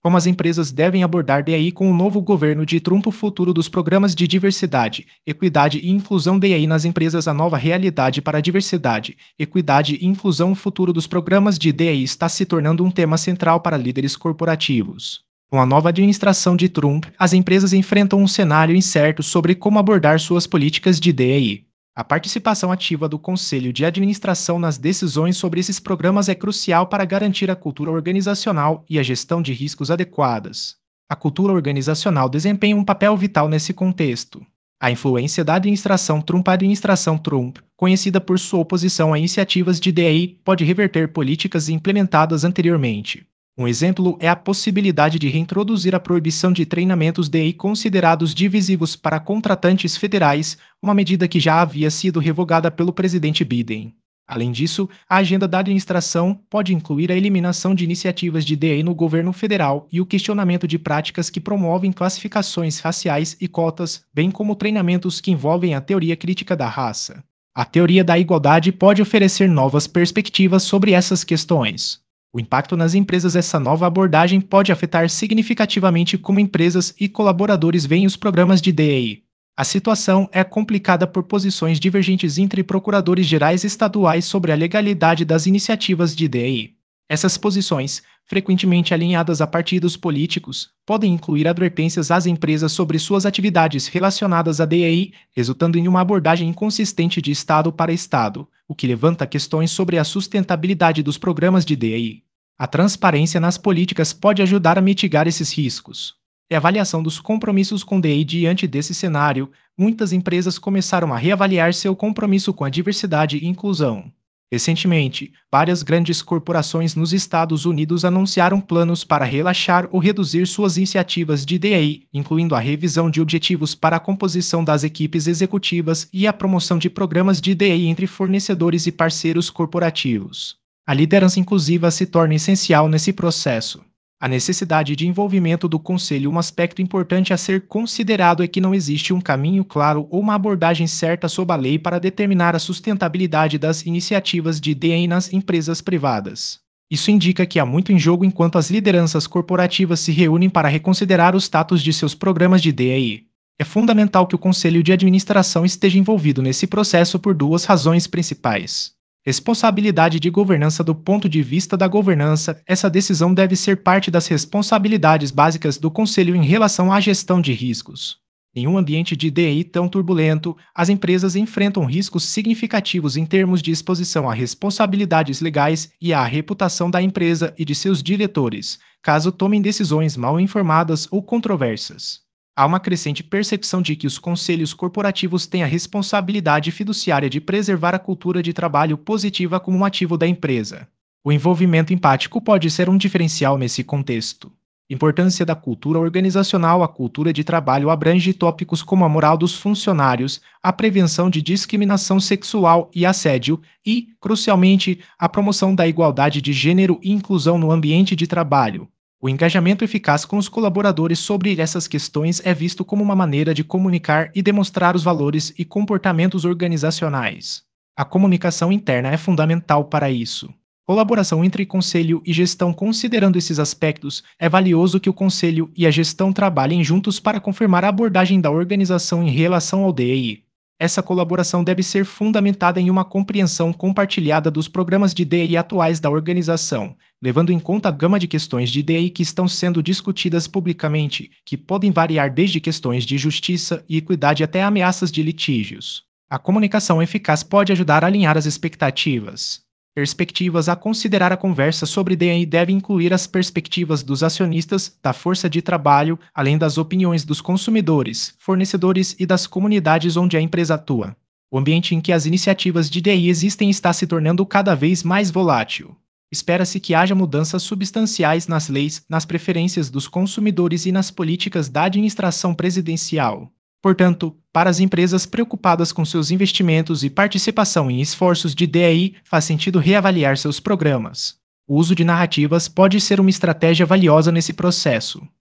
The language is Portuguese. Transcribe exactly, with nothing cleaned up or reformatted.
Como as empresas devem abordar D E I com o novo governo de Trump, o futuro dos programas de diversidade, equidade e inclusão D E I nas empresas, a nova realidade para a diversidade, equidade e inclusão. O futuro dos programas de D E I está se tornando um tema central para líderes corporativos. Com a nova administração de Trump, as empresas enfrentam um cenário incerto sobre como abordar suas políticas de D E I. A participação ativa do Conselho de Administração nas decisões sobre esses programas é crucial para garantir a cultura organizacional e a gestão de riscos adequadas. A cultura organizacional desempenha um papel vital nesse contexto. A influência da administração Trump A administração Trump, conhecida por sua oposição a iniciativas de D E I, pode reverter políticas implementadas anteriormente. Um exemplo é a possibilidade de reintroduzir a proibição de treinamentos D E I considerados divisivos para contratantes federais, uma medida que já havia sido revogada pelo presidente Biden. Além disso, a agenda da administração pode incluir a eliminação de iniciativas de D E I no governo federal e o questionamento de práticas que promovem classificações raciais e cotas, bem como treinamentos que envolvem a teoria crítica da raça. A teoria da igualdade pode oferecer novas perspectivas sobre essas questões. O impacto nas empresas. Essa nova abordagem pode afetar significativamente como empresas e colaboradores veem os programas de D E I. A situação é complicada por posições divergentes entre procuradores gerais estaduais sobre a legalidade das iniciativas de D E I. Essas posições, frequentemente alinhadas a partidos políticos, podem incluir advertências às empresas sobre suas atividades relacionadas a D E I, resultando em uma abordagem inconsistente de estado para estado, o que levanta questões sobre a sustentabilidade dos programas de D E I. A transparência nas políticas pode ajudar a mitigar esses riscos. E a avaliação dos compromissos com D E I. Diante desse cenário, muitas empresas começaram a reavaliar seu compromisso com a diversidade e inclusão. Recentemente, várias grandes corporações nos Estados Unidos anunciaram planos para relaxar ou reduzir suas iniciativas de D E I, incluindo a revisão de objetivos para a composição das equipes executivas e a promoção de programas de D E I entre fornecedores e parceiros corporativos. A liderança inclusiva se torna essencial nesse processo. A necessidade de envolvimento do Conselho. Um aspecto importante a ser considerado é que não existe um caminho claro ou uma abordagem certa sob a lei para determinar a sustentabilidade das iniciativas de D E I nas empresas privadas. Isso indica que há muito em jogo enquanto as lideranças corporativas se reúnem para reconsiderar o status de seus programas de D E I. É fundamental que o Conselho de Administração esteja envolvido nesse processo por duas razões principais. Responsabilidade de governança. Do ponto de vista da governança, essa decisão deve ser parte das responsabilidades básicas do Conselho em relação à gestão de riscos. Em um ambiente de D E I tão turbulento, as empresas enfrentam riscos significativos em termos de exposição a responsabilidades legais e à reputação da empresa e de seus diretores, caso tomem decisões mal informadas ou controversas. Há uma crescente percepção de que os conselhos corporativos têm a responsabilidade fiduciária de preservar a cultura de trabalho positiva como um ativo da empresa. O envolvimento empático pode ser um diferencial nesse contexto. Importância da cultura organizacional. A cultura de trabalho abrange tópicos como a moral dos funcionários, a prevenção de discriminação sexual e assédio e, crucialmente, a promoção da igualdade de gênero e inclusão no ambiente de trabalho. O engajamento eficaz com os colaboradores sobre essas questões é visto como uma maneira de comunicar e demonstrar os valores e comportamentos organizacionais. A comunicação interna é fundamental para isso. Colaboração entre conselho e gestão. Considerando esses aspectos, é valioso que o conselho e a gestão trabalhem juntos para confirmar a abordagem da organização em relação ao D E I. Essa colaboração deve ser fundamentada em uma compreensão compartilhada dos programas de D E I atuais da organização, levando em conta a gama de questões de D E I que estão sendo discutidas publicamente, que podem variar desde questões de justiça e equidade até ameaças de litígios. A comunicação eficaz pode ajudar a alinhar as expectativas. Perspectivas a considerar. A conversa sobre D E I deve incluir as perspectivas dos acionistas, da força de trabalho, além das opiniões dos consumidores, fornecedores e das comunidades onde a empresa atua. O ambiente em que as iniciativas de D E I existem está se tornando cada vez mais volátil. Espera-se que haja mudanças substanciais nas leis, nas preferências dos consumidores e nas políticas da administração presidencial. Portanto, para as empresas preocupadas com seus investimentos e participação em esforços de D E I, faz sentido reavaliar seus programas. O uso de narrativas pode ser uma estratégia valiosa nesse processo.